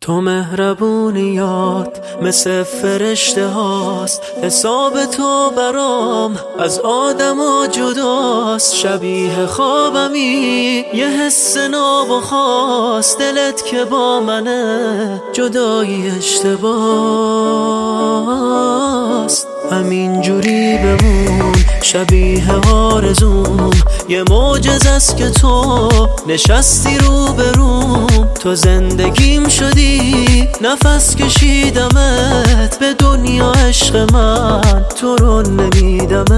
تو مهربونیات مثل فرشته هاست، حساب تو برام از آدما جداست. شبیه خوابمی یه حس ناب و خاص، دلت که با منه جدایی اشتباست. همین جوری بمون شبیه آرزوم، یه معجزه است که تو نشستی رو بروم. تو زندگیم شدی نفس کشیدمت، به دنیا عشق من تو رو نمیدمت.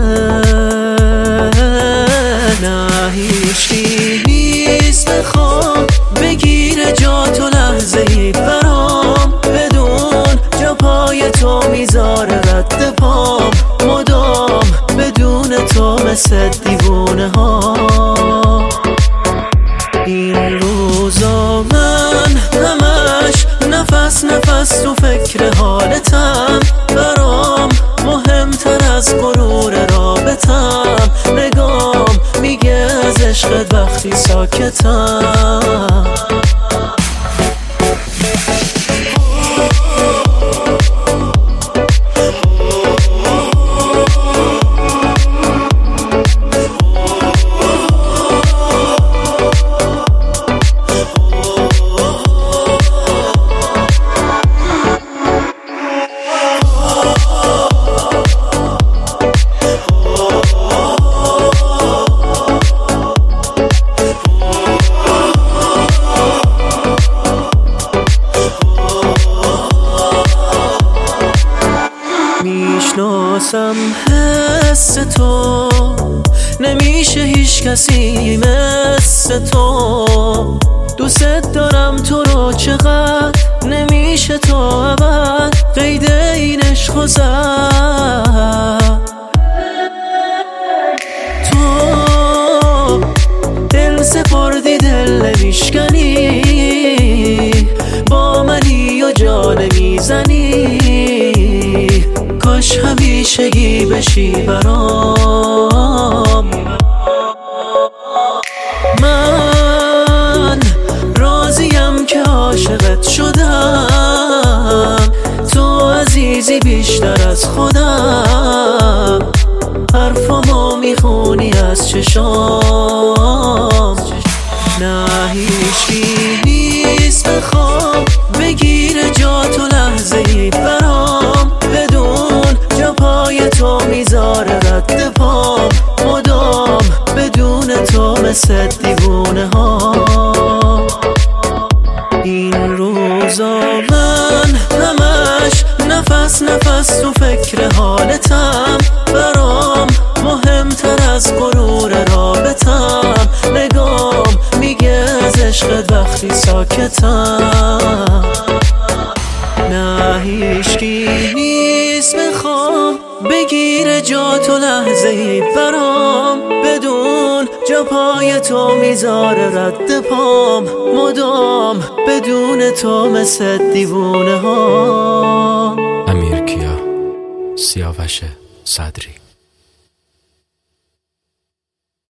نه هیچی نیست بخوام بگیره جا تو لحظه‌ای برام، بدون جا پای تو میذاره رد پام مدام، بدون تو مثل دیوونه ها. این روزا من همش نفس نفس تو فکر حالتم، برام مهمتر از غرور رابطم. نگام میگه از عشقت وقتی ساکتم. میشناسم حس تو، نمیشه هیچ کسی مثل تو. دوست دارم تو رو چقدر، نمیشه تو ابد قید این عشق و زد. تو دل سپردی دل نمیشکنی، با منی و جا نمیزنی. کاش همیشگی بشی برام. من راضیم که عاشقت شدم، تو عزیزی بیشتر از خودم. حرفامو میخونی از چشام. نه هیچی نیست بخوام بگیره جا تو لحظه‌ای برام، بدون جا پای تو میذاره رد پام مدام، بدون تو مثل دیوونه ها. این روزا من همش نفس نفس تو فکر حالتم، برام مهمتر از غرور رابطم. نگام میگه از عشقت وقتی ساکتم. نه هیچکی نیست بخوام بگیره جا تو لحظه‌ای برام، بدون جا پای تو میذاره رد پام مدام، بدون تو مثل دیوونه ها. امیر کیا، سیاوش صدری.